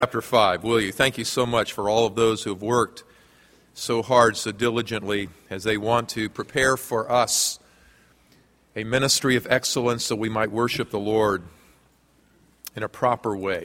Chapter 5, will you? Thank you so much for all of those who have worked so hard, so diligently, as they want to prepare for us a ministry of excellence so we might worship the Lord in a proper way.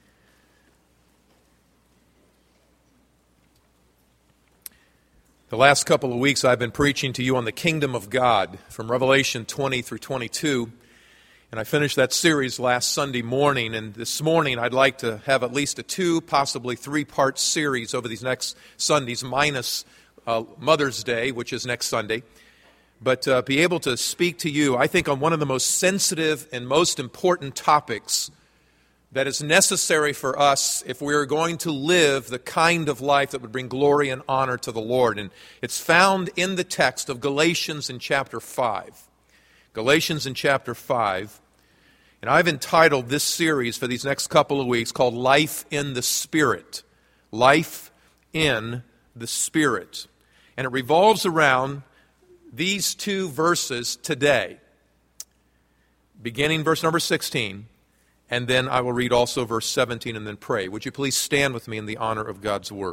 The last couple of weeks I've been preaching to you on the kingdom of God from Revelation 20 through 22. And I finished that series last Sunday morning, and this morning I'd like to have at least a 2, possibly 3-part series over these next Sundays, minus Mother's Day, which is next Sunday, but be able to speak to you, I think, on one of the most sensitive and most important topics that is necessary for us if we are going to live the kind of life that would bring glory and honor to the Lord. And it's found in the text of Galatians in chapter 5. Galatians in chapter 5, and I've entitled this series for these next couple of weeks called Life in the Spirit. Life in the Spirit. And it revolves around these 2 verses today, beginning verse number 16, and then I will read also verse 17 and then pray. Would you please stand with me in the honor of God's Word?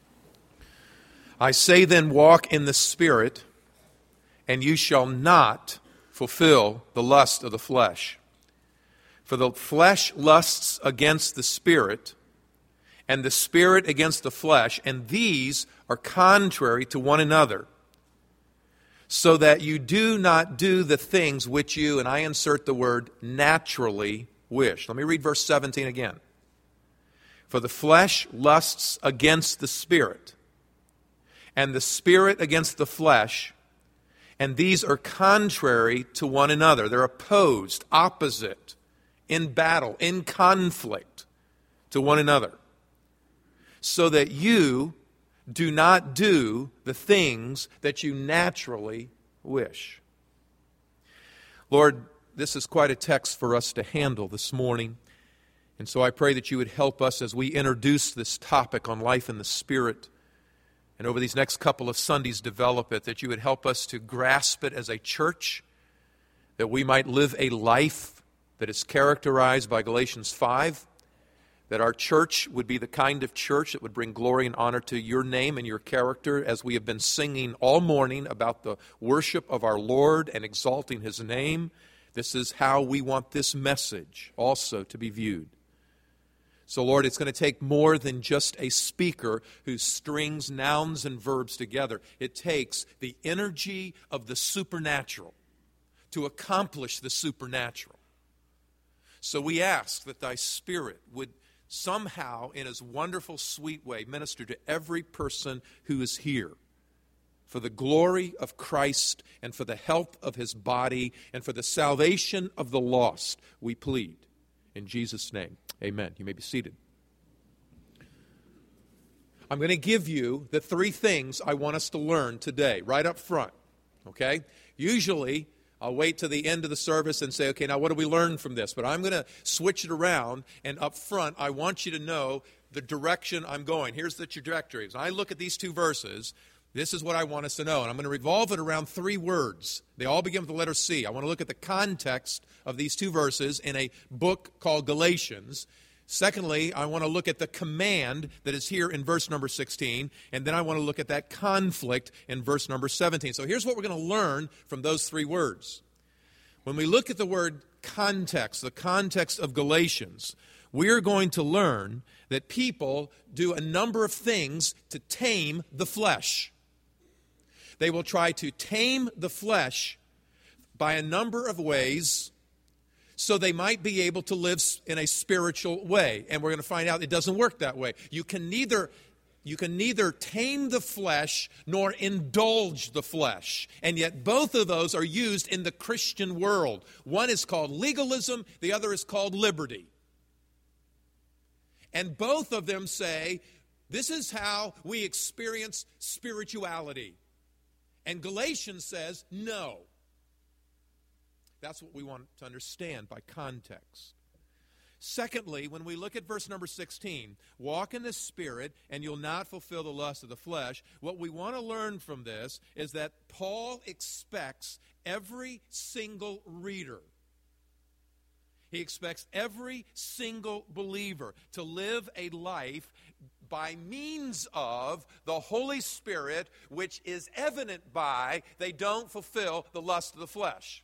I say then, walk in the Spirit, and you shall not fulfill the lust of the flesh. For the flesh lusts against the Spirit, and the Spirit against the flesh, and these are contrary to one another, so that you do not do the things which you, and I insert the word, naturally wish. Let me read verse 17 again. For the flesh lusts against the Spirit, and the Spirit against the flesh, and these are contrary to one another. They're opposed, opposite, in battle, in conflict to one another. So that you do not do the things that you naturally wish. Lord, this is quite a text for us to handle this morning. And so I pray that you would help us as we introduce this topic on life in the Spirit, and over these next couple of Sundays develop it, that you would help us to grasp it as a church, that we might live a life that is characterized by Galatians 5, that our church would be the kind of church that would bring glory and honor to your name and your character, as we have been singing all morning about the worship of our Lord and exalting His name. This is how we want this message also to be viewed. So, Lord, it's going to take more than just a speaker who strings nouns and verbs together. It takes the energy of the supernatural to accomplish the supernatural. So we ask that thy Spirit would somehow, in his wonderful, sweet way, minister to every person who is here, for the glory of Christ and for the health of his body and for the salvation of the lost, we plead. In Jesus' name, amen. You may be seated. I'm going to give you the 3 things I want us to learn today, right up front, okay? Usually, I'll wait to the end of the service and say, okay, now what do we learn from this? But I'm going to switch it around, and up front, I want you to know the direction I'm going. Here's the trajectory. As I look at these 2 verses, this is what I want us to know, and I'm going to revolve it around 3 words. They all begin with the letter C. I want to look at the context of these 2 verses in a book called Galatians. Secondly, I want to look at the command that is here in verse number 16, and then I want to look at that conflict in verse number 17. So here's what we're going to learn from those 3 words. When we look at the word context, the context of Galatians, we are going to learn that people do a number of things to tame the flesh. They will try to tame the flesh by a number of ways so they might be able to live in a spiritual way. And we're going to find out it doesn't work that way. You can neither tame the flesh nor indulge the flesh. And yet both of those are used in the Christian world. One is called legalism, the other is called liberty. And both of them say, this is how we experience spirituality. And Galatians says, no. That's what we want to understand by context. Secondly, when we look at verse number 16, walk in the Spirit and you'll not fulfill the lust of the flesh, what we want to learn from this is that Paul expects every single reader, He expects every single believer to live a life by means of the Holy Spirit, which is evident by they don't fulfill the lust of the flesh.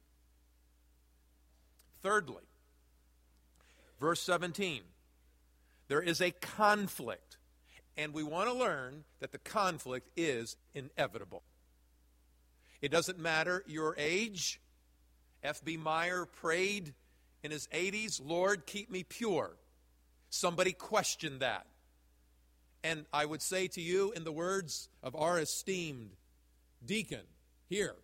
Thirdly, verse 17, there is a conflict, and we want to learn that the conflict is inevitable. It doesn't matter your age. F.B. Meyer prayed in his 80s, Lord, keep me pure. Somebody questioned that. And I would say to you, in the words of our esteemed deacon here,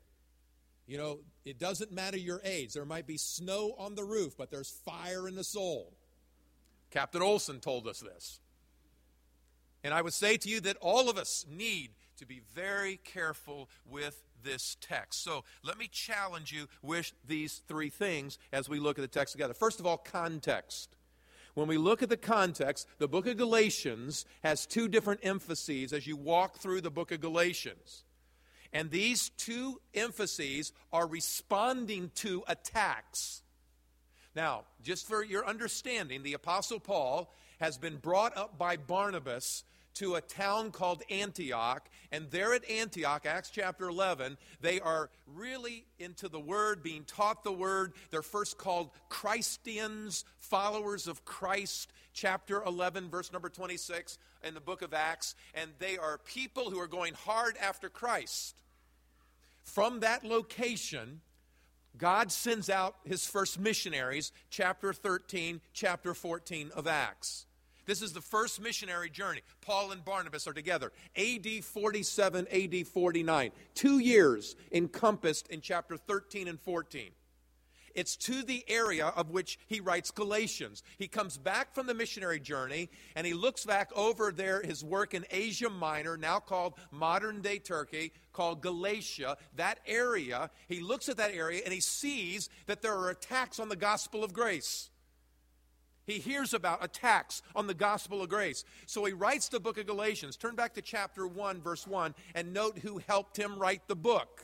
it doesn't matter your age. There might be snow on the roof, but there's fire in the soul. Captain Olson told us this. And I would say to you that all of us need to be very careful with this text. So let me challenge you with these three things as we look at the text together. First of all, context. When we look at the context, the book of Galatians has two different emphases as you walk through the book of Galatians. And these two emphases are responding to attacks. Now, just for your understanding, the Apostle Paul has been brought up by Barnabas to a town called Antioch, and there at Antioch, Acts chapter 11, they are really into the Word, being taught the Word. They're first called Christians, followers of Christ, chapter 11, verse number 26 in the book of Acts, and they are people who are going hard after Christ. From that location, God sends out his first missionaries, chapter 13, chapter 14 of Acts. This is the first missionary journey. Paul and Barnabas are together. AD 47, AD 49. 2 years encompassed in chapter 13 and 14. It's to the area of which he writes Galatians. He comes back from the missionary journey, and he looks back over there, his work in Asia Minor, now called modern-day Turkey, called Galatia, that area. He looks at that area, and he sees that there are attacks on the gospel of grace. He hears about attacks on the gospel of grace. So he writes the book of Galatians. Turn back to chapter 1, verse 1, and note who helped him write the book.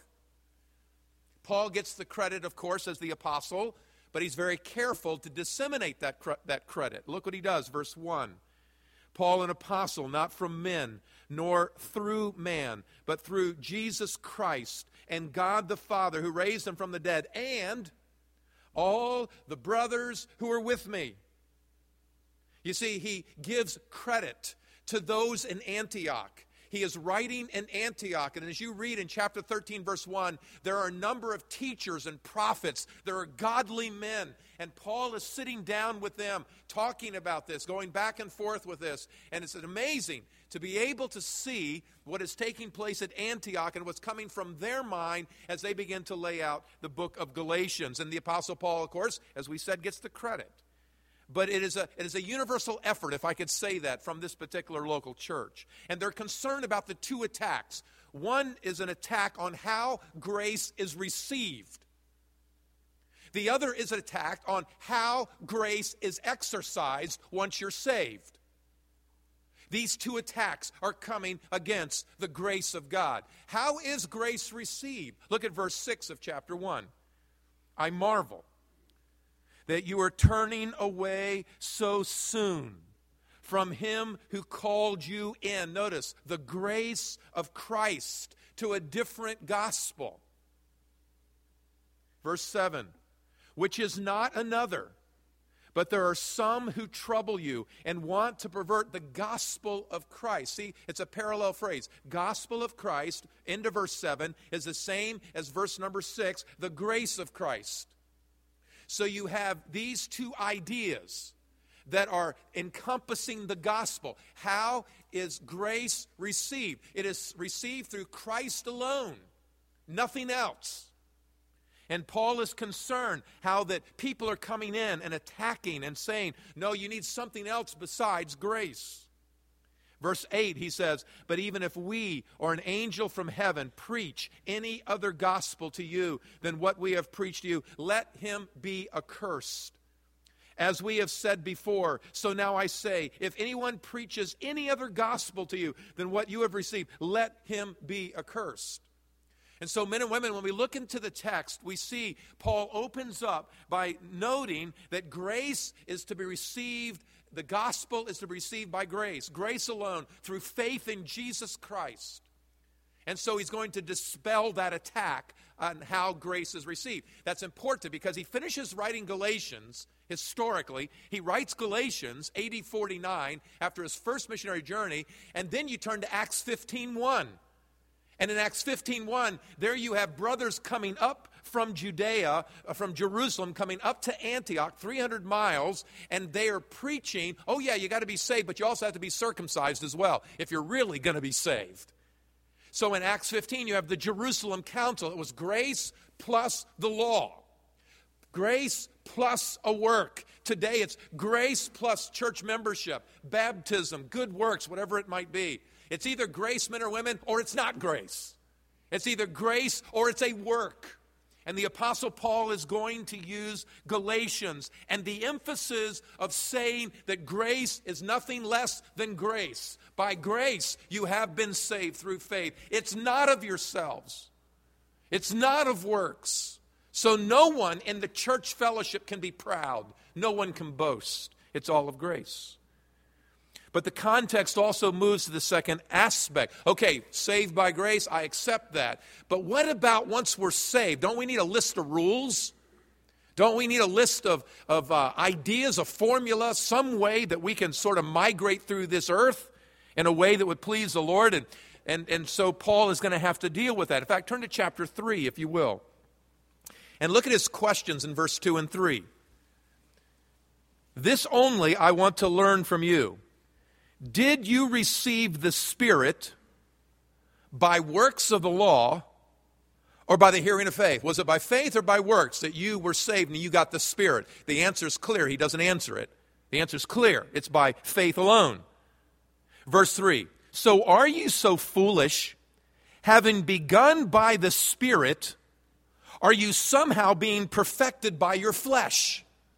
Paul gets the credit, of course, as the apostle, but he's very careful to disseminate that credit. Look what he does, verse 1. Paul, an apostle, not from men, nor through man, but through Jesus Christ and God the Father, who raised him from the dead, and all the brothers who are with me. You see, he gives credit to those in Antioch. He is writing in Antioch, and as you read in chapter 13, verse 1, there are a number of teachers and prophets. There are godly men, and Paul is sitting down with them, talking about this, going back and forth with this, and it's amazing to be able to see what is taking place at Antioch and what's coming from their mind as they begin to lay out the book of Galatians. And the Apostle Paul, of course, as we said, gets the credit. But it is a universal effort, if I could say that, from this particular local church. And they're concerned about the two attacks. One is an attack on how grace is received. The other is an attack on how grace is exercised once you're saved. These two attacks are coming against the grace of God. How is grace received? Look at verse 6 of chapter 1. I marvel that you are turning away so soon from him who called you in. Notice, the grace of Christ to a different gospel. Verse 7, which is not another, but there are some who trouble you and want to pervert the gospel of Christ. See, it's a parallel phrase. Gospel of Christ, into verse 7, is the same as verse number 6, the grace of Christ. So you have these two ideas that are encompassing the gospel. How is grace received? It is received through Christ alone, nothing else. And Paul is concerned how that people are coming in and attacking and saying, no, you need something else besides grace. Verse 8, he says, but even if we or an angel from heaven preach any other gospel to you than what we have preached to you, let him be accursed. As we have said before, so now I say, if anyone preaches any other gospel to you than what you have received, let him be accursed. And so, men and women, when we look into the text, we see Paul opens up by noting that grace is to be received, the gospel is to be received by grace alone, through faith in Jesus Christ. And so he's going to dispel that attack on how grace is received. That's important because he finishes writing Galatians historically. He writes Galatians AD 49 after his first missionary journey, and then you turn to Acts 15:1. And in Acts 15:1, there you have brothers coming up from Judea, from Jerusalem, coming up to Antioch, 300 miles, and they are preaching, oh yeah, you got to be saved, but you also have to be circumcised as well, if you're really going to be saved. So in Acts 15, you have the Jerusalem Council. It was grace plus the law. Grace plus a work. Today it's grace plus church membership, baptism, good works, whatever it might be. It's either grace, men or women, or it's not grace. It's either grace or it's a work. And the Apostle Paul is going to use Galatians and the emphasis of saying that grace is nothing less than grace. By grace you have been saved through faith. It's not of yourselves. It's not of works. So no one in the church fellowship can be proud. No one can boast. It's all of grace. But the context also moves to the second aspect. Okay, saved by grace, I accept that. But what about once we're saved? Don't we need a list of rules? Don't we need a list of ideas, a formula, some way that we can sort of migrate through this earth in a way that would please the Lord? And so Paul is going to have to deal with that. In fact, turn to chapter 3, if you will. And look at his questions in verse 2 and 3. This only I want to learn from you. Did you receive the Spirit by works of the law or by the hearing of faith? Was it by faith or by works that you were saved and you got the Spirit? The answer is clear. He doesn't answer it. The answer is clear. It's by faith alone. Verse 3. So are you so foolish, having begun by the Spirit, are you somehow being perfected by your flesh?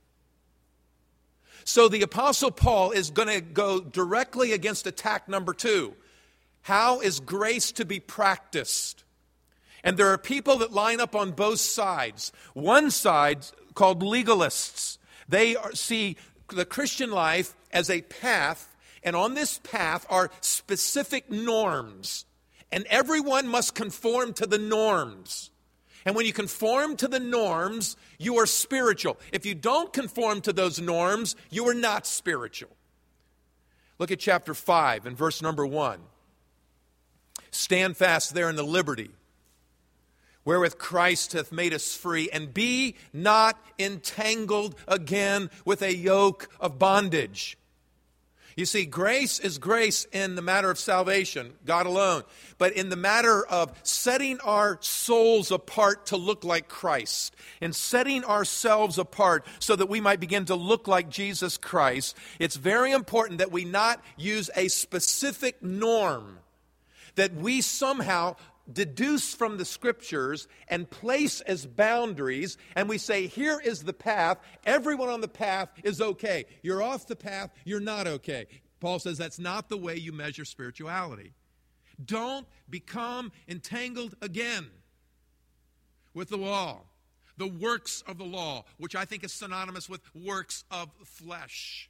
So the Apostle Paul is going to go directly against attack number 2. How is grace to be practiced? And there are people that line up on both sides. One side, called legalists, they see the Christian life as a path, and on this path are specific norms. And everyone must conform to the norms. And when you conform to the norms, you are spiritual. If you don't conform to those norms, you are not spiritual. Look at chapter 5 and verse number 1. Stand fast there in the liberty wherewith Christ hath made us free, and be not entangled again with a yoke of bondage. You see, grace is grace in the matter of salvation, God alone. But in the matter of setting our souls apart to look like Christ, and setting ourselves apart so that we might begin to look like Jesus Christ, it's very important that we not use a specific norm that we somehow deduce from the Scriptures and place as boundaries, and we say, here is the path, everyone on the path is okay. You're off the path, you're not okay. Paul says that's not the way you measure spirituality. Don't become entangled again with the law, the works of the law, which I think is synonymous with works of flesh.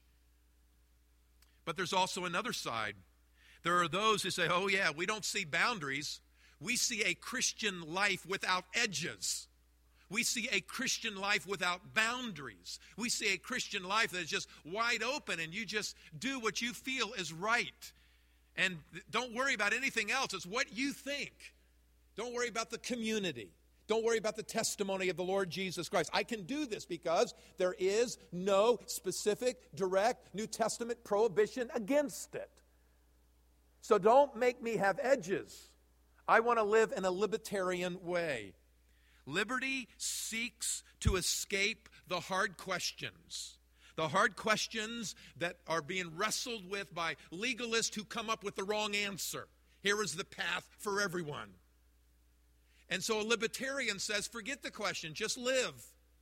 But there's also another side. There are those who say, oh yeah, we don't see boundaries. We see a Christian life without edges. We see a Christian life without boundaries. We see a Christian life that is just wide open and you just do what you feel is right. And don't worry about anything else. It's what you think. Don't worry about the community. Don't worry about the testimony of the Lord Jesus Christ. I can do this because there is no specific, direct New Testament prohibition against it. So don't make me have edges. I want to live in a libertarian way. Liberty seeks to escape the hard questions. The hard questions that are being wrestled with by legalists who come up with the wrong answer. Here is the path for everyone. And so a libertarian says, forget the question, just live.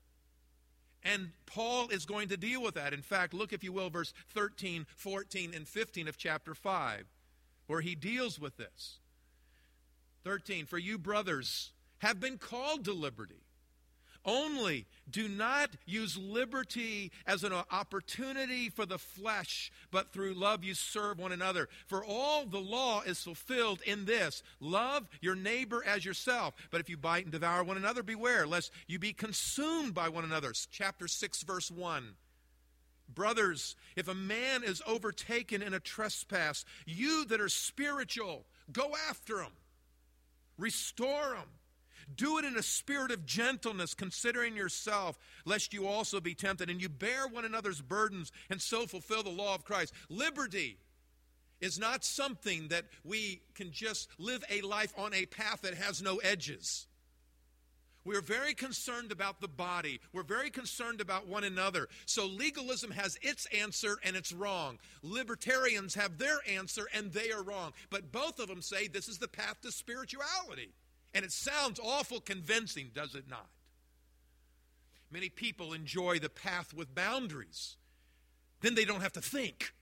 And Paul is going to deal with that. In fact, look, if you will, verse 13, 14, and 15 of chapter 5, where he deals with this. 13, for you brothers have been called to liberty. Only do not use liberty as an opportunity for the flesh, but through love you serve one another. For all the law is fulfilled in this: love your neighbor as yourself. But if you bite and devour one another, beware, lest you be consumed by one another. Chapter 6, verse 1. Brothers, if a man is overtaken in a trespass, you that are spiritual, go after him. Restore him. Do it in a spirit of gentleness, considering yourself, lest you also be tempted. And you bear one another's burdens, and so fulfill the law of Christ. Liberty is not something that we can just live a life on a path that has no edges. We're very concerned about the body. We're very concerned about one another. So legalism has its answer, and it's wrong. Libertarians have their answer, and they are wrong. But both of them say this is the path to spirituality. And it sounds awful convincing, does it not? Many people enjoy the path with boundaries. Then they don't have to think.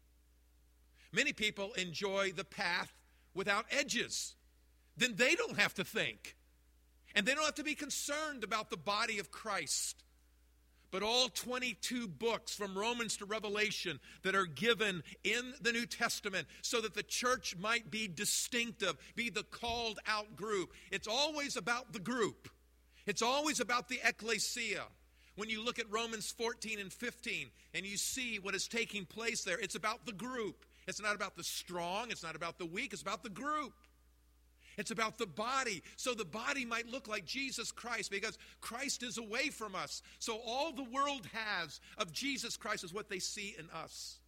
Many people enjoy the path without edges. Then they don't have to think. And they don't have to be concerned about the body of Christ. But all 22 books from Romans to Revelation that are given in the New Testament so that the church might be distinctive, be the called out group. It's always about the group. It's always about the ecclesia. When you look at Romans 14 and 15 and you see what is taking place there, it's about the group. It's not about the strong. It's not about the weak. It's about the group. It's about the body, so the body might look like Jesus Christ, because Christ is away from us. So all the world has of Jesus Christ is what they see in us.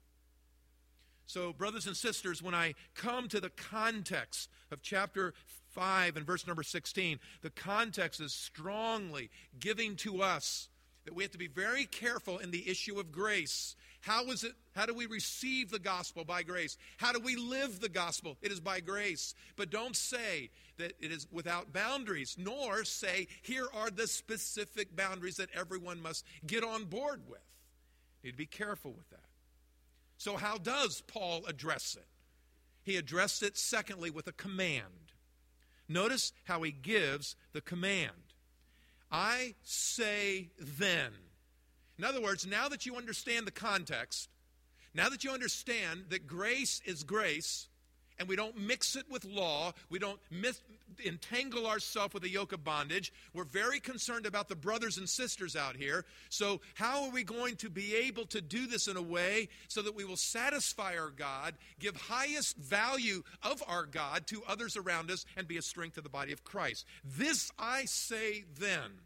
So, brothers and sisters, when I come to the context of chapter 5 and verse number 16, the context is strongly giving to us that we have to be very careful in the issue of grace. How do we receive the gospel? By grace. How do we live the gospel? It is by grace. But don't say that it is without boundaries, nor say here are the specific boundaries that everyone must get on board with. You need to be careful with that. So how does Paul address it? He addressed it, secondly, with a command. Notice how he gives the command. I say then. In other words, now that you understand the context, now that you understand that grace is grace, and we don't mix it with law, we don't entangle ourselves with a yoke of bondage, we're very concerned about the brothers and sisters out here. So how are we going to be able to do this in a way so that we will satisfy our God, give highest value of our God to others around us, and be a strength to the body of Christ? This I say then: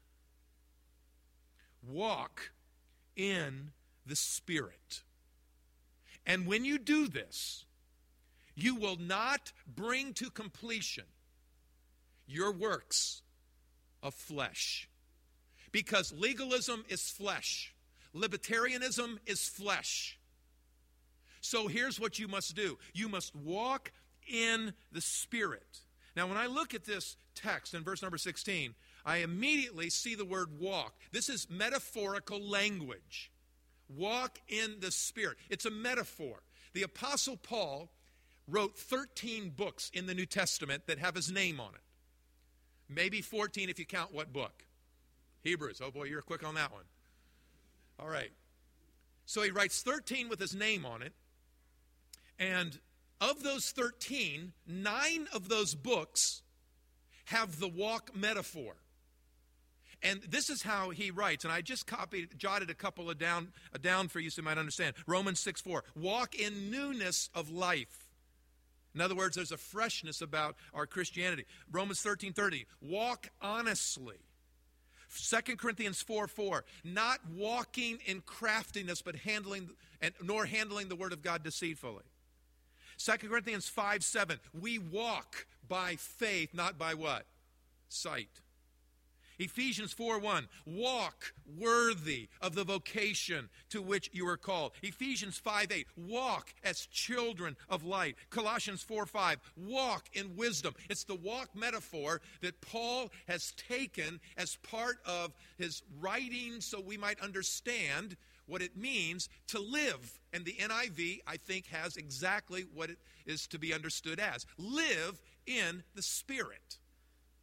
walk in the Spirit. And when you do this, you will not bring to completion your works of flesh. Because legalism is flesh. Libertarianism is flesh. So here's what you must do. You must walk in the Spirit. Now, when I look at this text in verse number 16, I immediately see the word walk. This is metaphorical language. Walk in the Spirit. It's a metaphor. The Apostle Paul wrote 13 books in the New Testament that have his name on it. Maybe 14 if you count what book? Hebrews. Oh boy, you're quick on that one. All right. So he writes 13 with his name on it. And of those 13, 9 of those books have the walk metaphor. And this is how he writes, and I just jotted a couple of down for you so you might understand. Romans 6:4, walk in newness of life. In other words, there's a freshness about our Christianity. Romans 13:30, walk honestly. 2 Corinthians 4:4, not walking in craftiness, but nor handling the word of God deceitfully. 2 Corinthians 5:7, we walk by faith, not by what? Sight. Ephesians 4:1, walk worthy of the vocation to which you are called. Ephesians 5:8, walk as children of light. Colossians 4:5, walk in wisdom. It's the walk metaphor that Paul has taken as part of his writing so we might understand what it means to live. And the NIV, I think, has exactly what it is to be understood as. Live in the Spirit.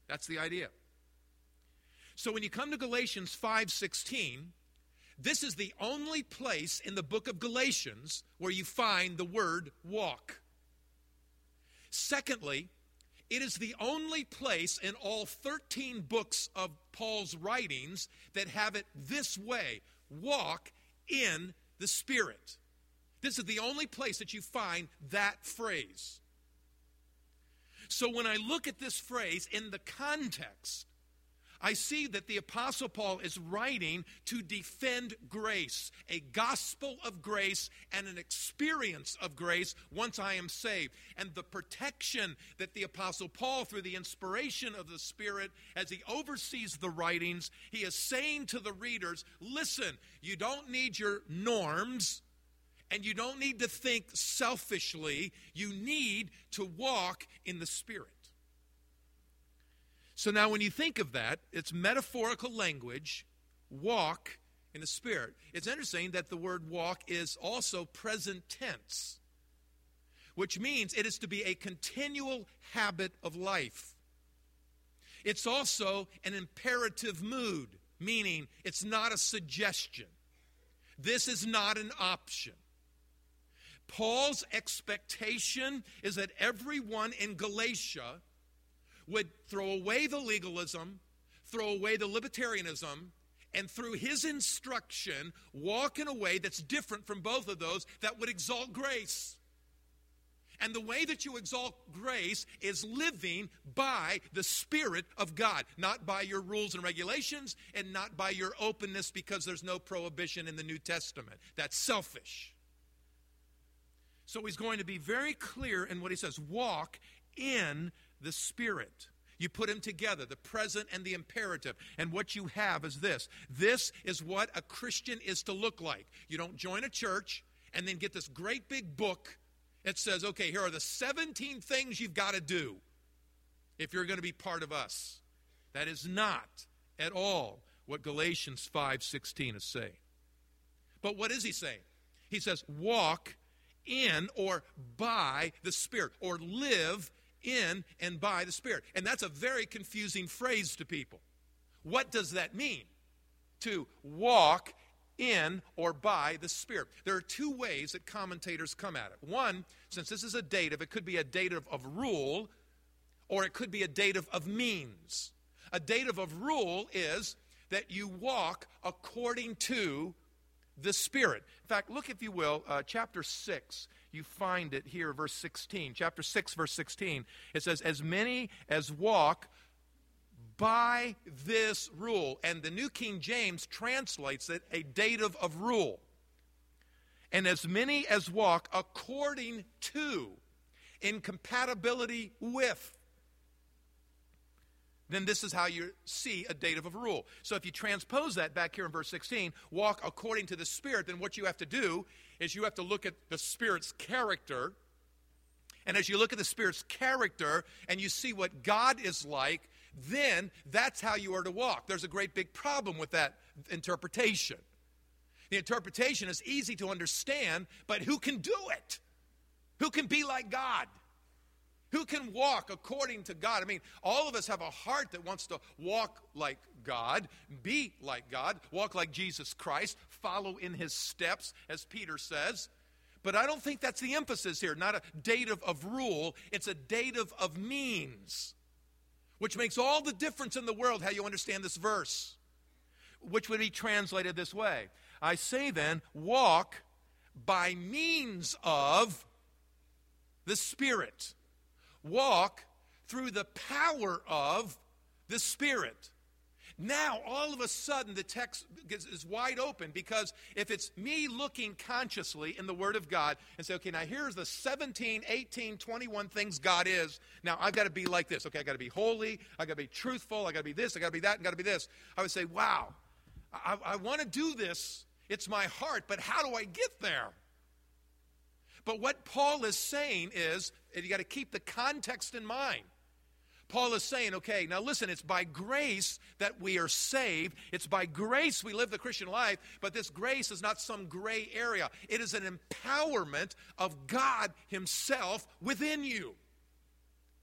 That's the idea. So when you come to Galatians 5:16, this is the only place in the book of Galatians where you find the word walk. Secondly, it is the only place in all 13 books of Paul's writings that have it this way: walk in the Spirit. This is the only place that you find that phrase. So when I look at this phrase in the context, I see that the Apostle Paul is writing to defend grace, a gospel of grace and an experience of grace once I am saved. And the protection that the Apostle Paul, through the inspiration of the Spirit, as he oversees the writings, he is saying to the readers, listen, you don't need your norms, and you don't need to think selfishly. You need to walk in the Spirit. So now when you think of that, it's metaphorical language, walk in the Spirit. It's interesting that the word walk is also present tense, which means it is to be a continual habit of life. It's also an imperative mood, meaning it's not a suggestion. This is not an option. Paul's expectation is that everyone in Galatia would throw away the legalism, throw away the libertarianism, and through his instruction, walk in a way that's different from both of those, that would exalt grace. And the way that you exalt grace is living by the Spirit of God, not by your rules and regulations, and not by your openness because there's no prohibition in the New Testament. That's selfish. So he's going to be very clear in what he says. Walk in the Spirit. You put them together, the present and the imperative. And what you have is this. This is what a Christian is to look like. You don't join a church and then get this great big book that says, okay, here are the 17 things you've got to do if you're going to be part of us. That is not at all what Galatians 5:16 is saying. But what is he saying? He says, walk in or by the Spirit, or live in and by the Spirit. And that's a very confusing phrase to people. What does that mean? To walk in or by the Spirit. There are two ways that commentators come at it. One, since this is a dative, it could be a dative of rule, or it could be a dative of means. A dative of rule is that you walk according to the Spirit. In fact, look, if you will, chapter 6. You find it here, verse 16. Chapter 6, verse 16. It says, as many as walk by this rule. And the New King James translates it a dative of rule. And as many as walk according to, in compatibility with, then this is how you see a dative of rule. So if you transpose that back here in verse 16, walk according to the Spirit, then what you have to do is you have to look at the Spirit's character. And as you look at the Spirit's character and you see what God is like, then that's how you are to walk. There's a great big problem with that interpretation. The interpretation is easy to understand, but who can do it? Who can be like God? Who can walk according to God? I mean, all of us have a heart that wants to walk like God, be like God, walk like Jesus Christ, follow in his steps, as Peter says. But I don't think that's the emphasis here. Not a dative of rule, it's a dative of means, which makes all the difference in the world how you understand this verse, which would be translated this way. I say then, walk by means of the Spirit. Walk through the power of the Spirit. Now, all of a sudden, the text is wide open, because if it's me looking consciously in the Word of God and say, okay, now here's the 17, 18, 21 things God is. Now, I've got to be like this. Okay, I've got to be holy. I've got to be truthful. I've got to be this. I've got to be that. I've got to be this. I would say, wow, I want to do this. It's my heart, but how do I get there? But what Paul is saying is, and you got to keep the context in mind. Paul is saying, okay, now listen, it's by grace that we are saved. It's by grace we live the Christian life, but this grace is not some gray area. It is an empowerment of God himself within you.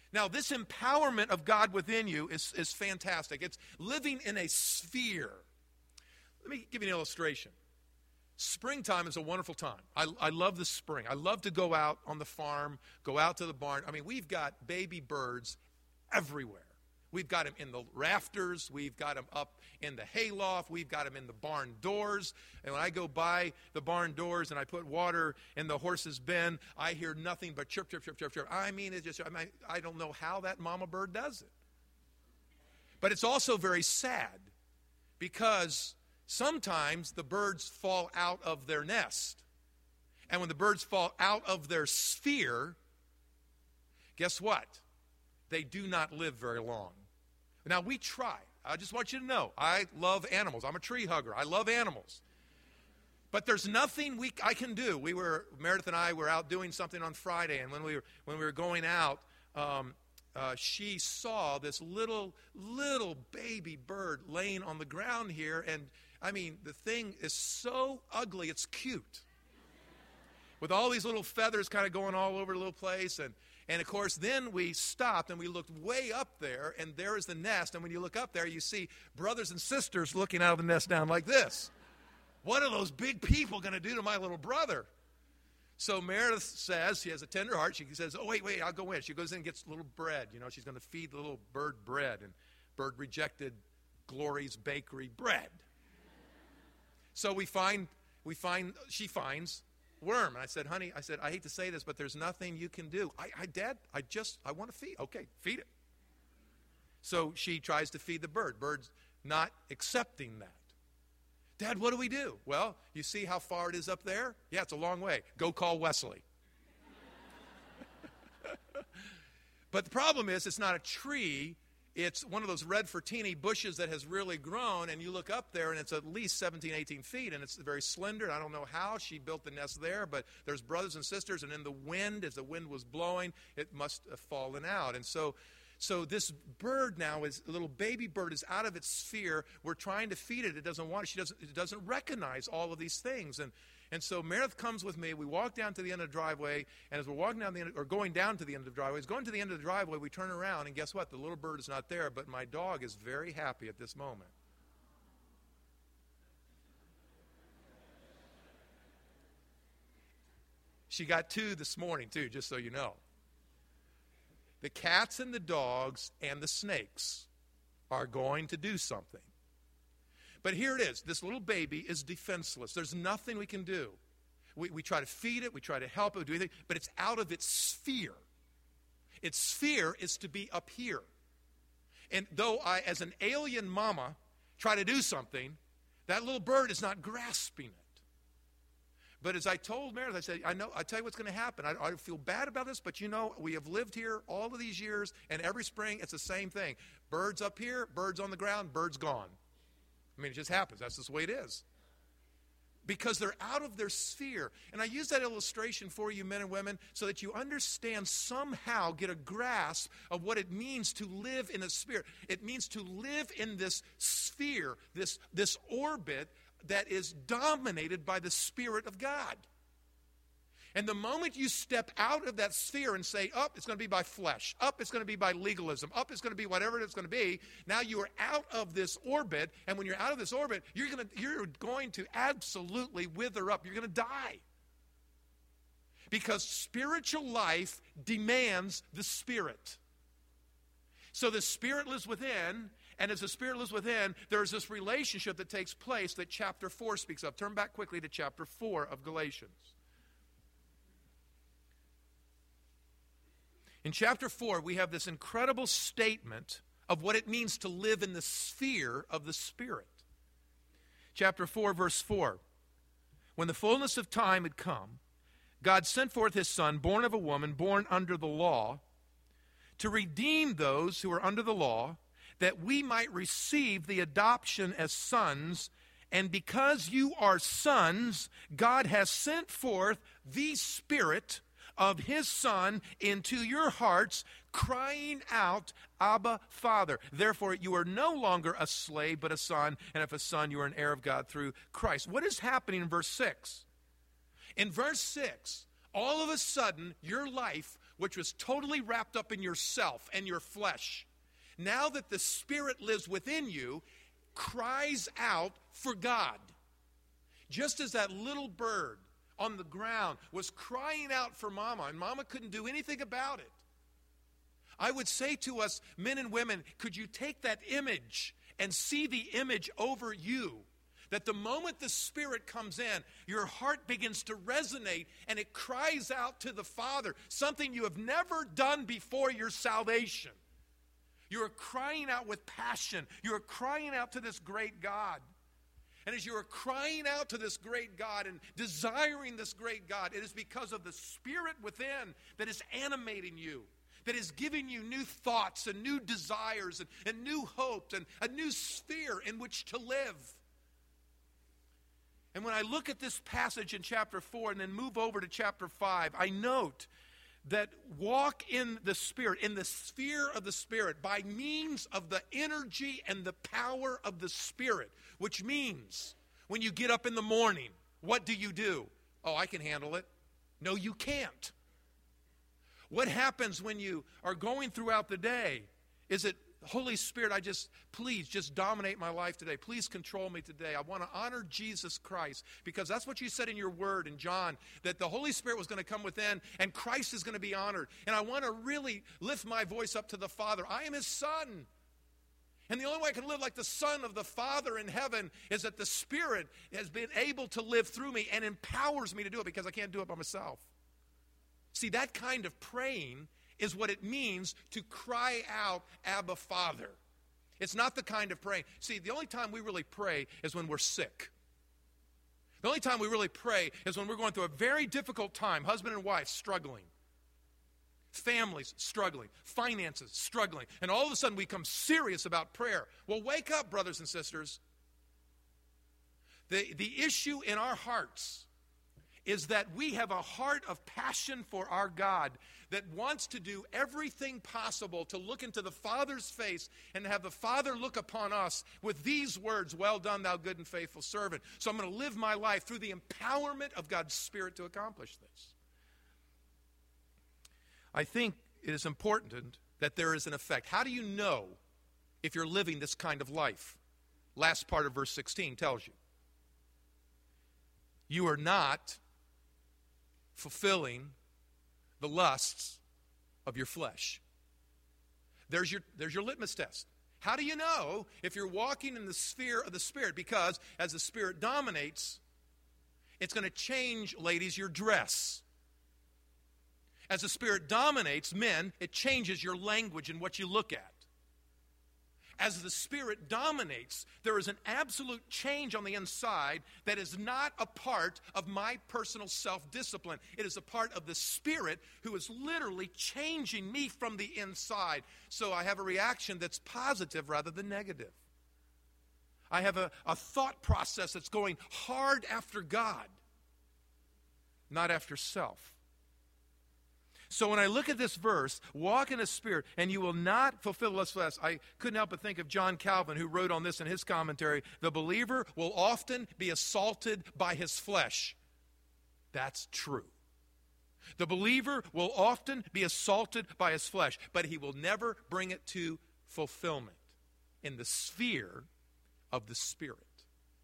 Now, this empowerment of God within you is fantastic. It's living in a sphere. Let me give you an illustration. Springtime is a wonderful time. I love the spring. I love to go out on the farm, go out to the barn. I mean, we've got baby birds everywhere. We've got them in the rafters. We've got them up in the hayloft. We've got them in the barn doors. And when I go by the barn doors and I put water in the horse's bin, I hear nothing but chirp, chirp, chirp, chirp, chirp. I mean, I don't know how that mama bird does it. But it's also very sad because sometimes the birds fall out of their nest. And when the birds fall out of their sphere, guess what? They do not live very long. Now, we try. I just want you to know, I love animals. I'm a tree hugger. I love animals. But there's nothing I can do. Meredith and I were out doing something on Friday, and when we were going out, she saw this little baby bird laying on the ground here, and I mean, the thing is so ugly, it's cute. With all these little feathers kind of going all over the little place, and of course, then we stopped and we looked way up there, and there is the nest, and when you look up there, you see brothers and sisters looking out of the nest down like this. What are those big people going to do to my little brother? So Meredith says, she has a tender heart, she says, oh, wait, I'll go in. She goes in and gets a little bread. You know, she's going to feed the little bird bread, and bird rejected Glory's Bakery bread. So she finds worm. And I said, honey, I hate to say this, but there's nothing you can do. Dad, I want to feed. Okay, feed it. So she tries to feed the bird. Bird's not accepting that. Dad, what do we do? Well, you see how far it is up there? Yeah, it's a long way. Go call Wesley. But the problem is, it's not a tree. It's one of those red Fertini bushes that has really grown, and you look up there, and it's at least 17, 18 feet, and it's very slender. And I don't know how she built the nest there, but there's brothers and sisters, and in the wind, as the wind was blowing, it must have fallen out. And so this bird now, a little baby bird, is out of its sphere. We're trying to feed it. It doesn't want it. It doesn't recognize all of these things. And so Meredith comes with me. We walk down to the end of the driveway, and as we're walking down going down to the end of the driveway, going to the end of the driveway, we turn around, and guess what? The little bird is not there, but my dog is very happy at this moment. She got 2 this morning, too, just so you know. The cats and the dogs and the snakes are going to do something. But here it is. This little baby is defenseless. There's nothing we can do. We try to feed it. We try to help it. We do anything. But it's out of its sphere. Its sphere is to be up here. And though I, as an alien mama, try to do something, that little bird is not grasping it. But as I told Meredith, I said, I tell you what's going to happen. I feel bad about this, but you know, we have lived here all of these years, and every spring it's the same thing. Birds up here, birds on the ground, birds gone. I mean, it just happens. That's just the way it is. Because they're out of their sphere. And I use that illustration for you, men and women, so that you understand, somehow get a grasp of what it means to live in a sphere. It means to live in this sphere, this orbit that is dominated by the Spirit of God. And the moment you step out of that sphere and say, it's going to be by flesh, it's going to be by legalism, it's going to be whatever it's going to be, now you are out of this orbit, and when you're out of this orbit, you're going to absolutely wither up. You're going to die. Because spiritual life demands the Spirit. So the Spirit lives within, and as the Spirit lives within, there's this relationship that takes place that chapter 4 speaks of. Turn back quickly to chapter 4 of Galatians. In chapter 4, we have this incredible statement of what it means to live in the sphere of the Spirit. Chapter 4, verse 4. When the fullness of time had come, God sent forth His Son, born of a woman, born under the law, to redeem those who are under the law, that we might receive the adoption as sons. And because you are sons, God has sent forth the Spirit of His Son into your hearts, crying out, Abba, Father. Therefore, you are no longer a slave, but a son, and if a son, you are an heir of God through Christ. What is happening in verse 6? In verse 6, all of a sudden, your life which was totally wrapped up in yourself and your flesh, now that the Spirit lives within you, cries out for God. Just as that little bird on the ground was crying out for Mama, and Mama couldn't do anything about it. I would say to us, men and women, could you take that image and see the image over you? That the moment the Spirit comes in, your heart begins to resonate and it cries out to the Father, something you have never done before your salvation. You are crying out with passion. You are crying out to this great God. And as you are crying out to this great God and desiring this great God, it is because of the Spirit within that is animating you, that is giving you new thoughts and new desires and new hopes and a new sphere in which to live. And when I look at this passage in chapter 4 and then move over to chapter 5, I note that walk in the Spirit, in the sphere of the Spirit, by means of the energy and the power of the Spirit, which means when you get up in the morning, what do? Oh, I can handle it. No, you can't. What happens when you are going throughout the day? Is it, Holy Spirit, please just dominate my life today. Please control me today. I want to honor Jesus Christ, because that's what you said in your word in John, that the Holy Spirit was going to come within and Christ is going to be honored. And I want to really lift my voice up to the Father. I am His Son. And the only way I can live like the Son of the Father in heaven is that the Spirit has been able to live through me and empowers me to do it, because I can't do it by myself. See, that kind of praying is what it means to cry out, Abba, Father. It's not the kind of praying. See, the only time we really pray is when we're sick. The only time we really pray is when we're going through a very difficult time, husband and wife struggling, families struggling, finances struggling, and all of a sudden we become serious about prayer. Well, wake up, brothers and sisters. The issue in our hearts is that we have a heart of passion for our God that wants to do everything possible to look into the Father's face and have the Father look upon us with these words, well done, thou good and faithful servant. So I'm going to live my life through the empowerment of God's Spirit to accomplish this. I think it is important that there is an effect. How do you know if you're living this kind of life? Last part of verse 16 tells you. You are not fulfilling the lusts of your flesh. There's your litmus test. How do you know if you're walking in the sphere of the Spirit? Because as the Spirit dominates, it's going to change, ladies, your dress. As the Spirit dominates, men, it changes your language and what you look at. As the Spirit dominates, there is an absolute change on the inside that is not a part of my personal self-discipline. It is a part of the Spirit who is literally changing me from the inside. So I have a reaction that's positive rather than negative. I have a thought process that's going hard after God, not after self. So when I look at this verse, walk in the Spirit, and you will not fulfill the lust of the flesh, I couldn't help but think of John Calvin, who wrote on this in his commentary, the believer will often be assaulted by his flesh. That's true. The believer will often be assaulted by his flesh, but he will never bring it to fulfillment in the sphere of the Spirit.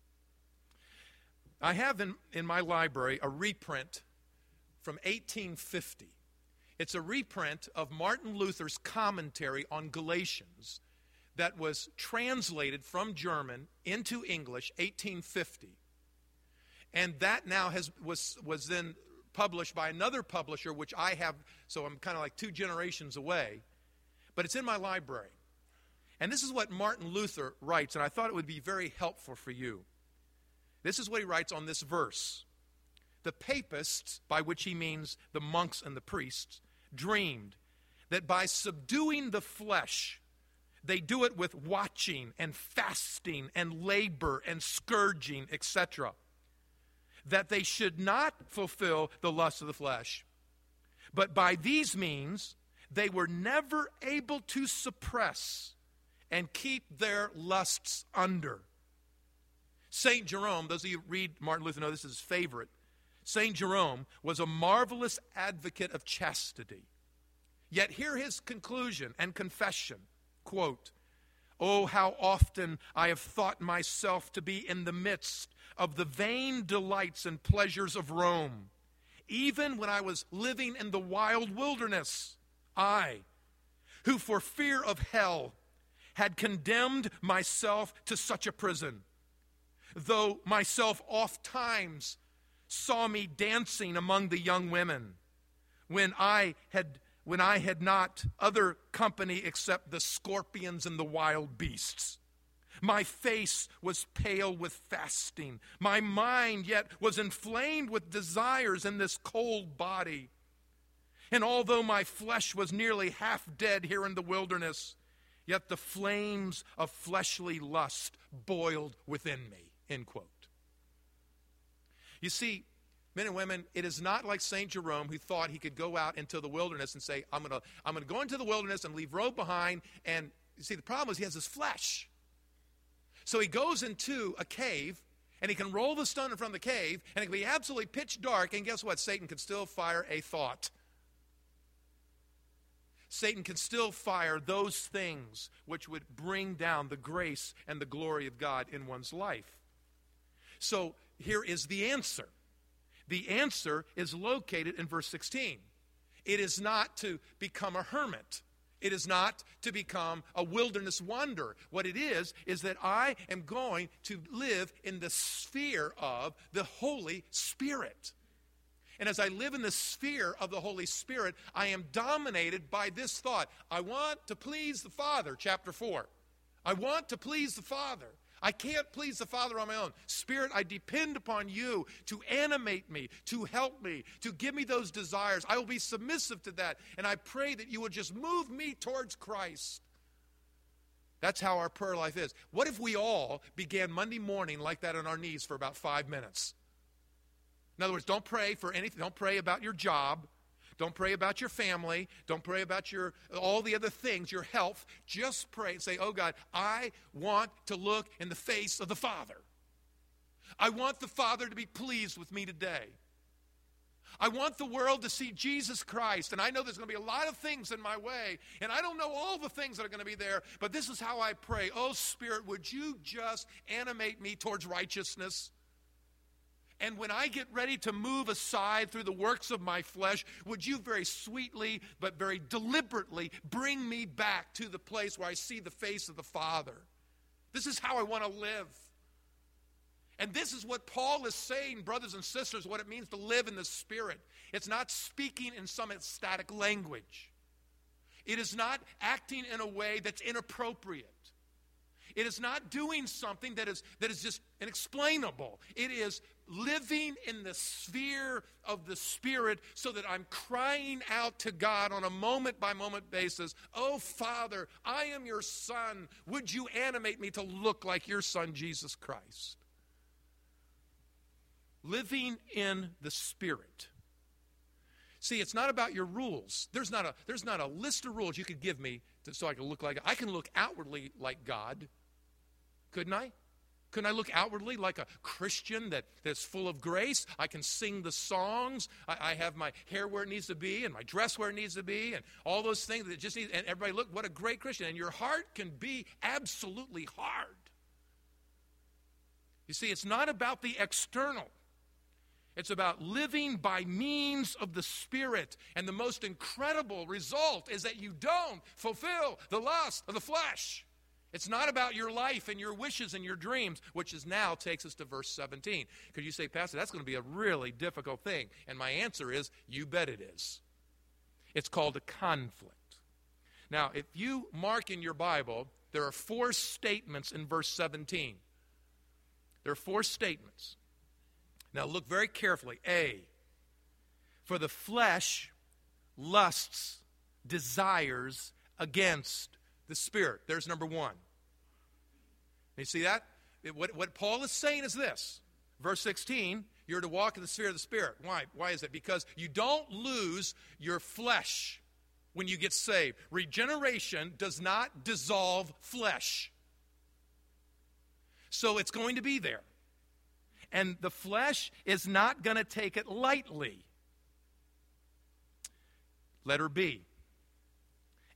I have in my library a reprint from 1850. It's a reprint of Martin Luther's commentary on Galatians that was translated from German into English, 1850. And that now was then published by another publisher, which I have, so I'm kind of like 2 generations away. But it's in my library. And this is what Martin Luther writes, and I thought it would be very helpful for you. This is what he writes on this verse. The papists, by which he means the monks and the priests, dreamed that by subduing the flesh, they do it with watching and fasting and labor and scourging, etc., that they should not fulfill the lust of the flesh. But by these means, they were never able to suppress and keep their lusts under. St. Jerome, those of you who read Martin Luther know this is his favorite. St. Jerome was a marvelous advocate of chastity. Yet hear his conclusion and confession. Quote, "Oh, how often I have thought myself to be in the midst of the vain delights and pleasures of Rome, even when I was living in the wild wilderness. I, who for fear of hell had condemned myself to such a prison, though myself oft times saw me dancing among the young women, when I had not other company except the scorpions and the wild beasts. My face was pale with fasting. My mind yet was inflamed with desires in this cold body. And although my flesh was nearly half dead here in the wilderness, yet the flames of fleshly lust boiled within me." End quote. You see, men and women, it is not like St. Jerome, who thought he could go out into the wilderness and say, I'm going to go into the wilderness and leave Rome behind. And you see, the problem is he has his flesh. So he goes into a cave, and he can roll the stone in front of the cave, and it can be absolutely pitch dark, and guess what? Satan can still fire a thought. Satan can still fire those things which would bring down the grace and the glory of God in one's life. So here is the answer. The answer is located in verse 16. It is not to become a hermit. It is not to become a wilderness wanderer. What it is that I am going to live in the sphere of the Holy Spirit. And as I live in the sphere of the Holy Spirit, I am dominated by this thought. I want to please the Father, chapter 4. I want to please the Father. I can't please the Father on my own. Spirit, I depend upon you to animate me, to help me, to give me those desires. I will be submissive to that. And I pray that you would just move me towards Christ. That's how our prayer life is. What if we all began Monday morning like that on our knees for about 5 minutes? In other words, don't pray for anything. Don't pray about your job. Don't pray about your family. Don't pray about all the other things, your health. Just pray and say, oh God, I want to look in the face of the Father. I want the Father to be pleased with me today. I want the world to see Jesus Christ. And I know there's going to be a lot of things in my way. And I don't know all the things that are going to be there. But this is how I pray. Oh Spirit, would you just animate me towards righteousness? And when I get ready to move aside through the works of my flesh, would you very sweetly but very deliberately bring me back to the place where I see the face of the Father? This is how I want to live. And this is what Paul is saying, brothers and sisters, what it means to live in the Spirit. It's not speaking in some ecstatic language. It is not acting in a way that's inappropriate. It is not doing something that is just inexplainable. It is living in the sphere of the Spirit so that I'm crying out to God on a moment-by-moment basis, oh, Father, I am your Son. Would you animate me to look like your Son, Jesus Christ? Living in the Spirit. See, it's not about your rules. There's not a list of rules you could give me so I can look like I can look outwardly like God. Couldn't I? Couldn't I look outwardly like a Christian that's full of grace? I can sing the songs. I have my hair where it needs to be and my dress where it needs to be and all those things that just need, and everybody look, what a great Christian. And your heart can be absolutely hard. You see, it's not about the external. It's about living by means of the Spirit. And the most incredible result is that you don't fulfill the lust of the flesh. It's not about your life and your wishes and your dreams, which is now takes us to verse 17. Could you say, Pastor, that's going to be a really difficult thing? And my answer is, you bet it is. It's called a conflict. Now, if you mark in your Bible, there are 4 statements in verse 17. There are 4 statements. Now look very carefully. A, for the flesh lusts, desires against the Spirit. There's number 1. You see that? What Paul is saying is this. Verse 16, you're to walk in the sphere of the Spirit. Why? Why is it? Because you don't lose your flesh when you get saved. Regeneration does not dissolve flesh. So it's going to be there. And the flesh is not going to take it lightly. Letter B.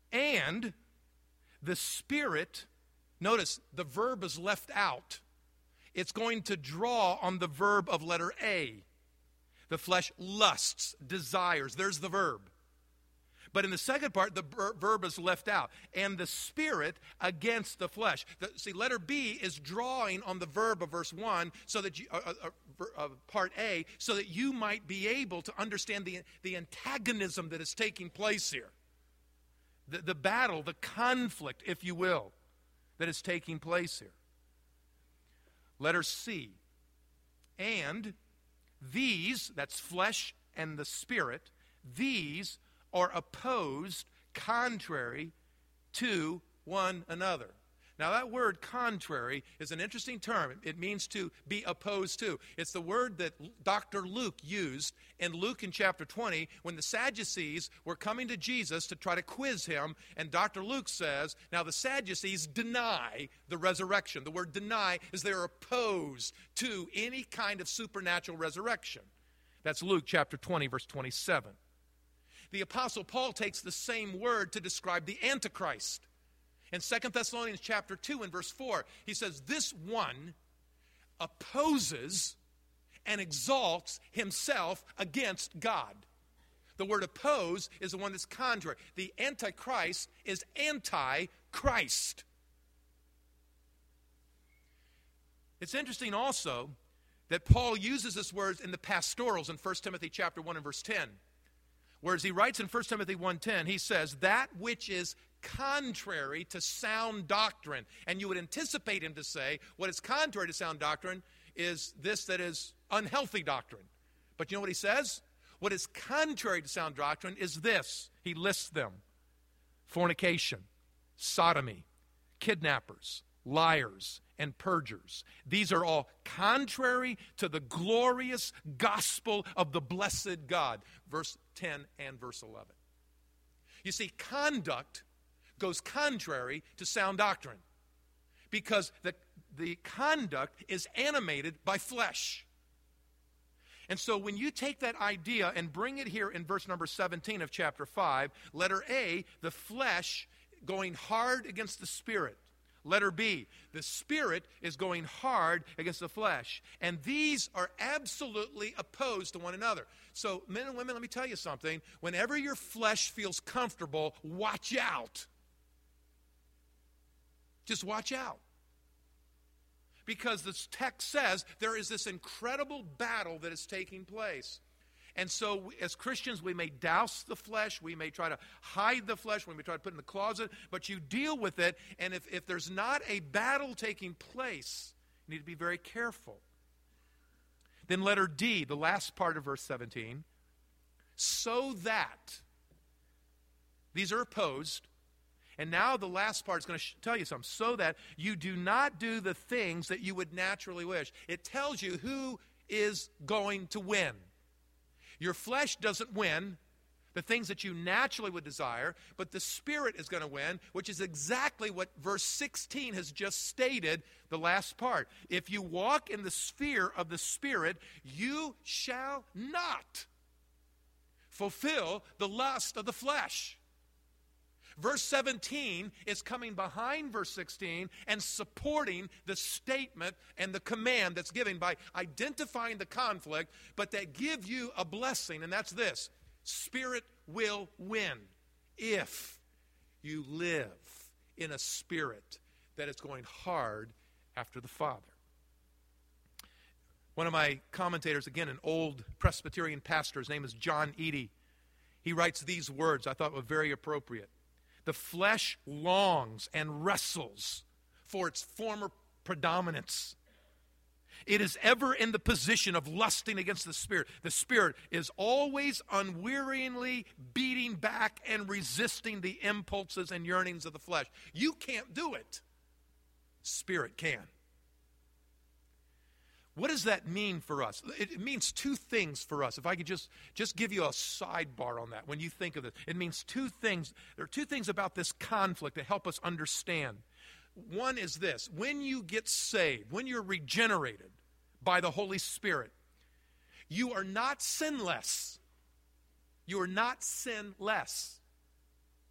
And the Spirit, notice the verb is left out. It's going to draw on the verb of letter A. The flesh lusts, desires. There's the verb. But in the second part, the verb is left out. And the Spirit against the flesh. See, letter B is drawing on the verb of verse 1, so that you, part A, so that you might be able to understand the antagonism that is taking place here. The battle, the conflict, if you will, that is taking place here. Letter C. And these, that's flesh and the Spirit, these are opposed, contrary to one another. Now that word contrary is an interesting term. It means to be opposed to. It's the word that Dr. Luke used in Luke in chapter 20 when the Sadducees were coming to Jesus to try to quiz him. And Dr. Luke says, now the Sadducees deny the resurrection. The word deny is they're opposed to any kind of supernatural resurrection. That's Luke chapter 20, verse 27. The Apostle Paul takes the same word to describe the Antichrist. In 2 Thessalonians chapter 2 and verse 4, he says, this one opposes and exalts himself against God. The word oppose is the one that's contrary. The Antichrist is anti-Christ. It's interesting also that Paul uses this word in the pastorals in 1 Timothy chapter 1 and verse 10. Whereas he writes in 1 Timothy 1:10, he says, that which is contrary to sound doctrine. And you would anticipate him to say, what is contrary to sound doctrine is this that is unhealthy doctrine. But you know what he says? What is contrary to sound doctrine is this. He lists them. Fornication, sodomy, kidnappers, liars, and perjurers. These are all contrary to the glorious gospel of the blessed God. Verse 10 and verse 11. You see, conduct goes contrary to sound doctrine because the conduct is animated by flesh. And so when you take that idea and bring it here in verse number 17 of chapter 5, letter A, the flesh going hard against the Spirit. Letter B, the Spirit is going hard against the flesh. And these are absolutely opposed to one another. So men and women, let me tell you something. Whenever your flesh feels comfortable, watch out. Just watch out. Because this text says there is this incredible battle that is taking place. And so as Christians, we may douse the flesh, we may try to hide the flesh, we may try to put it in the closet, but you deal with it, and if there's not a battle taking place, you need to be very careful. Then letter D, the last part of verse 17, so that, these are opposed, and now the last part is going to tell you something, so that you do not do the things that you would naturally wish. It tells you who is going to win. Your flesh doesn't win the things that you naturally would desire, but the Spirit is going to win, which is exactly what verse 16 has just stated, the last part. If you walk in the sphere of the Spirit, you shall not fulfill the lust of the flesh. Verse 17 is coming behind verse 16 and supporting the statement and the command that's given by identifying the conflict, but that give you a blessing, and that's this. Spirit will win if you live in a spirit that is going hard after the Father. One of my commentators, again, an old Presbyterian pastor, his name is John Eadie, he writes these words I thought were very appropriate. The flesh longs and wrestles for its former predominance. It is ever in the position of lusting against the Spirit. The Spirit is always unwearyingly beating back and resisting the impulses and yearnings of the flesh. You can't do it. Spirit can. What does that mean for us? It means two things for us. If I could just give you a sidebar on that when you think of it. It means two things. There are two things about this conflict that help us understand. One is this. When you get saved, when you're regenerated by the Holy Spirit, you are not sinless. You are not sinless.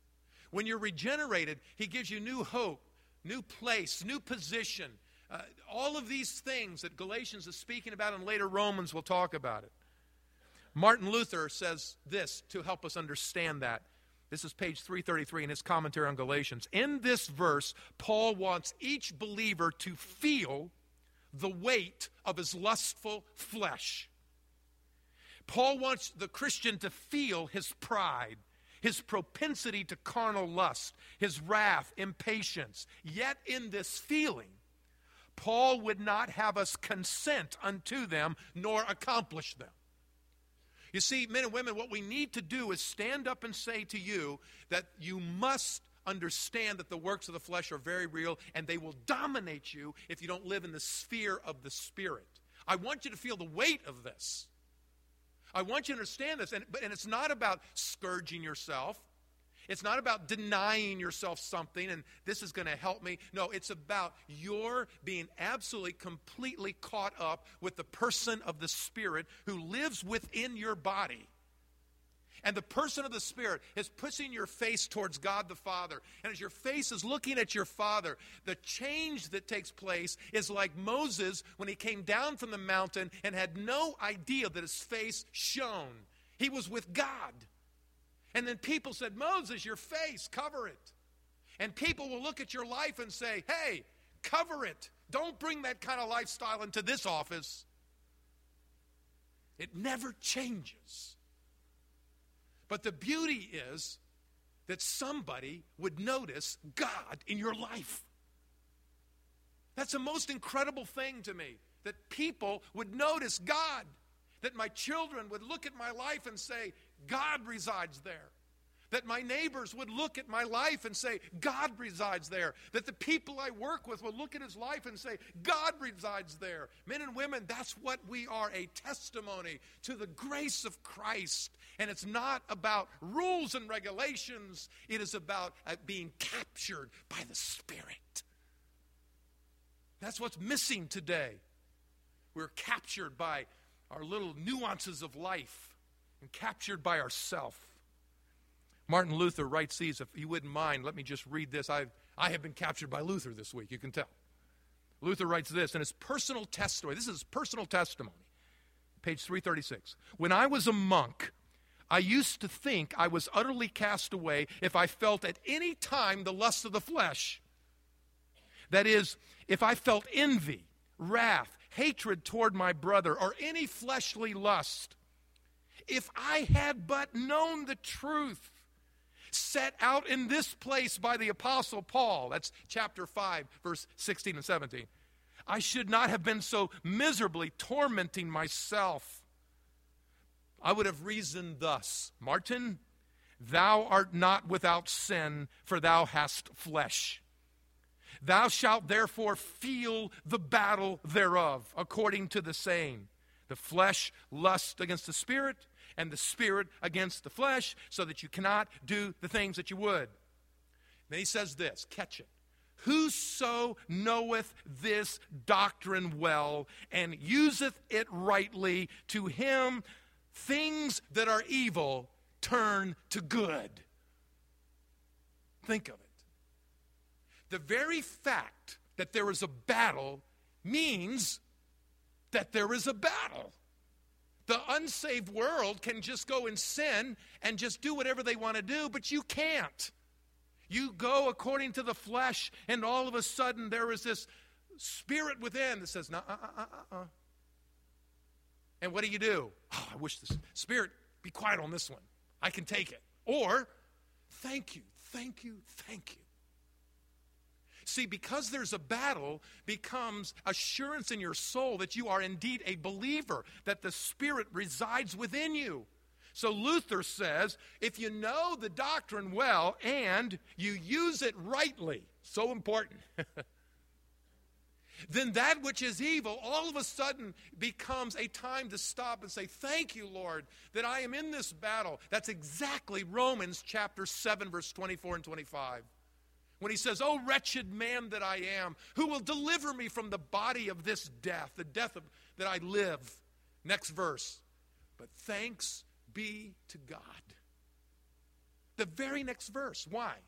When you're regenerated, he gives you new hope, new place, new position. All of these things that Galatians is speaking about, and later Romans will talk about it. Martin Luther says this to help us understand that. This is page 333 in his commentary on Galatians. In this verse, Paul wants each believer to feel the weight of his lustful flesh. Paul wants the Christian to feel his pride, his propensity to carnal lust, his wrath, impatience. Yet in this feeling, Paul would not have us consent unto them nor accomplish them. You see, men and women, what we need to do is stand up and say to you that you must understand that the works of the flesh are very real and they will dominate you if you don't live in the sphere of the Spirit. I want you to feel the weight of this. I want you to understand this. And it's not about scourging yourself. It's not about denying yourself something and this is going to help me. No, it's about your being absolutely, completely caught up with the person of the Spirit who lives within your body. And the person of the Spirit is pushing your face towards God the Father. And as your face is looking at your Father, the change that takes place is like Moses when he came down from the mountain and had no idea that his face shone. He was with God. And then people said, Moses, your face, cover it. And people will look at your life and say, hey, cover it. Don't bring that kind of lifestyle into this office. It never changes. But the beauty is that somebody would notice God in your life. That's the most incredible thing to me, that people would notice God, that my children would look at my life and say, God resides there. That my neighbors would look at my life and say, God resides there. That the people I work with will look at his life and say, God resides there. Men and women, that's what we are, a testimony to the grace of Christ. And it's not about rules and regulations. It is about being captured by the Spirit. That's what's missing today. We're captured by our little nuances of life and captured by ourself. Martin Luther writes these. If you wouldn't mind, let me just read this. I have been captured by Luther this week, you can tell. Luther writes this in his personal testimony. This is his personal testimony. Page 336. When I was a monk, I used to think I was utterly cast away if I felt at any time the lust of the flesh. That is, if I felt envy, wrath, hatred toward my brother, or any fleshly lust. If I had but known the truth set out in this place by the Apostle Paul, that's chapter 5, verse 16 and 17, I should not have been so miserably tormenting myself. I would have reasoned thus, Martin, thou art not without sin, for thou hast flesh. Thou shalt therefore feel the battle thereof, according to the saying. The flesh lusts against the Spirit, and the Spirit against the flesh, so that you cannot do the things that you would. Then he says this, catch it. Whoso knoweth this doctrine well, and useth it rightly, to him things that are evil turn to good. Think of it. The very fact that there is a battle means that there is a battle. The unsaved world can just go and sin and just do whatever they want to do, but you can't. You go according to the flesh, and all of a sudden there is this spirit within that says, no, And what do? Oh, I wish this Spirit, be quiet on this one. I can take it. Or, thank you, thank you, thank you. See, because there's a battle, becomes assurance in your soul that you are indeed a believer, that the Spirit resides within you. So Luther says, if you know the doctrine well and you use it rightly, so important, then that which is evil all of a sudden becomes a time to stop and say, thank you, Lord, that I am in this battle. That's exactly Romans chapter 7, verse 24 and 25. When he says, oh, wretched man that I am, who will deliver me from the body of this death, the death that I live. Next verse. But thanks be to God. The very next verse. Why?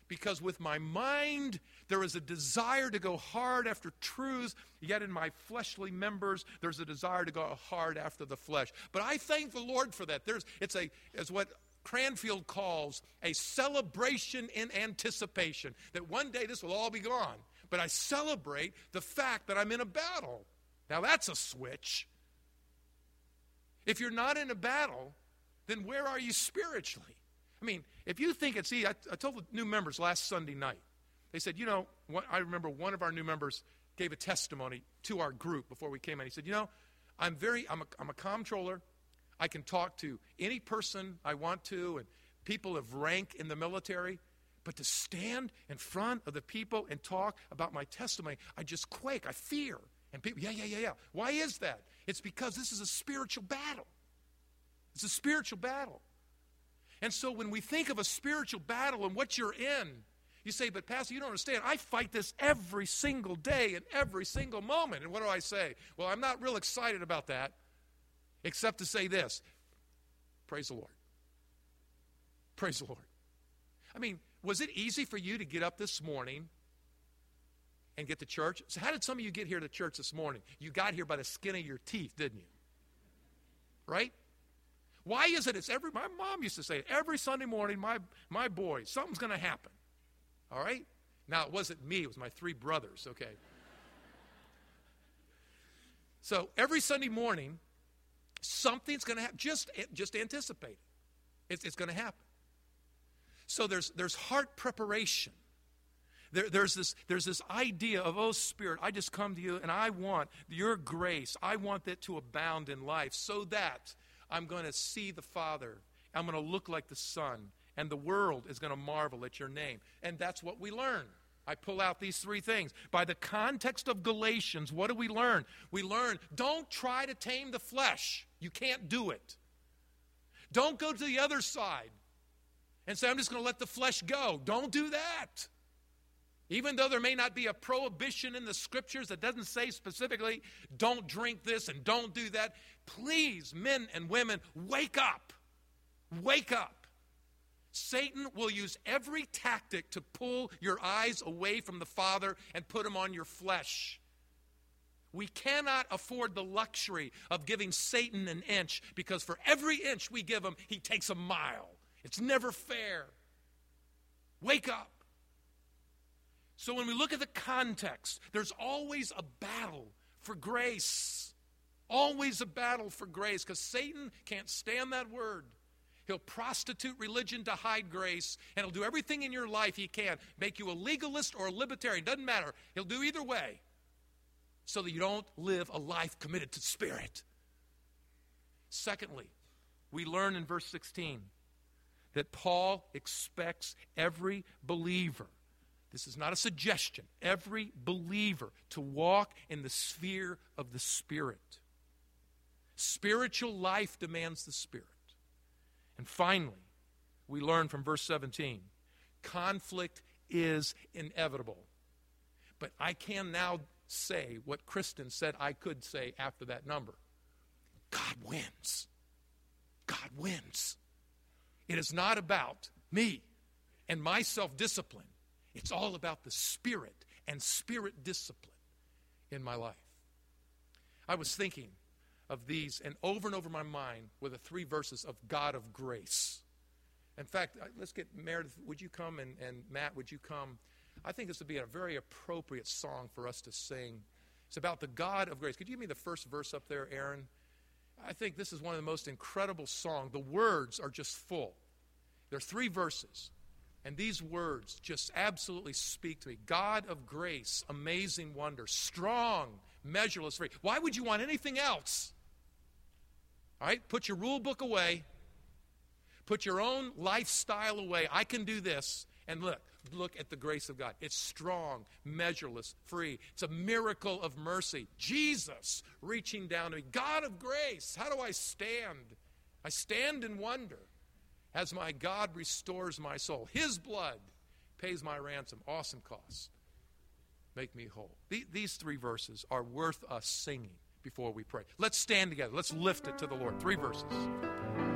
Because with my mind, there is a desire to go hard after truth, yet in my fleshly members, there's a desire to go hard after the flesh. But I thank the Lord for that. It's what Cranfield calls a celebration in anticipation, that one day this will all be gone. But I celebrate the fact that I'm in a battle. Now that's a switch. If you're not in a battle, then where are you spiritually? I mean, if you think it's easy, I told the new members last Sunday night, they said, I remember one of our new members gave a testimony to our group before we came in. He said, I'm a comptroller. I can talk to any person I want to, and people of rank in the military. But to stand in front of the people and talk about my testimony, I just quake. I fear. And people, yeah. Why is that? It's because this is a spiritual battle. It's a spiritual battle. And so when we think of a spiritual battle and what you're in, you say, but Pastor, you don't understand. I fight this every single day and every single moment. And what do I say? Well, I'm not real excited about that, except to say this. Praise the Lord. Praise the Lord. I mean, was it easy for you to get up this morning and get to church? So how did some of you get here to church this morning? You got here by the skin of your teeth, didn't you? Right? Why is it my mom used to say, every Sunday morning, my boy, something's going to happen. All right? Now, it wasn't me. It was my 3 brothers, okay? So every Sunday morning, something's going to happen. Just anticipate it. It's going to happen. So there's heart preparation. There's this idea of, oh, Spirit, I just come to you, and I want your grace. I want that to abound in life so that I'm going to see the Father. I'm going to look like the Son. And the world is going to marvel at your name. And that's what we learn. I pull out these 3 things. By the context of Galatians, what do we learn? We learn, don't try to tame the flesh. You can't do it. Don't go to the other side and say, I'm just going to let the flesh go. Don't do that. Even though there may not be a prohibition in the Scriptures that doesn't say specifically, don't drink this and don't do that. Please, men and women, wake up. Wake up. Satan will use every tactic to pull your eyes away from the Father and put them on your flesh. We cannot afford the luxury of giving Satan an inch, because for every inch we give him, he takes a mile. It's never fair. Wake up. So when we look at the context, there's always a battle for grace. Always a battle for grace, because Satan can't stand that word. He'll prostitute religion to hide grace, and he'll do everything in your life he can. Make you a legalist or a libertarian, doesn't matter. He'll do either way so that you don't live a life committed to Spirit. Secondly, we learn in verse 16 that Paul expects every believer, this is not a suggestion, every believer to walk in the sphere of the Spirit. Spiritual life demands the Spirit. And finally, we learn from verse 17, conflict is inevitable. But I can now say what Kristen said I could say after that number. God wins. God wins. It is not about me and my self-discipline. It's all about the Spirit and Spirit discipline in my life. I was thinking of these, and over my mind were the 3 verses of God of grace. In fact, let's get Meredith, would you come, and Matt, would you come? I think this would be a very appropriate song for us to sing. It's about the God of grace. Could you give me the first verse up there, Aaron? I think this is one of the most incredible songs. The words are just full. There are 3 verses, and these words just absolutely speak to me. God of grace, amazing wonder, strong, measureless, free. Why would you want anything else? All right, put your rule book away. Put your own lifestyle away. I can do this. And look at the grace of God. It's strong, measureless, free. It's a miracle of mercy. Jesus reaching down to me. God of grace, how do I stand? I stand in wonder as my God restores my soul. His blood pays my ransom. Awesome cost. Make me whole. These 3 verses are worth us singing before we pray. Let's stand together. Let's lift it to the Lord. 3 verses.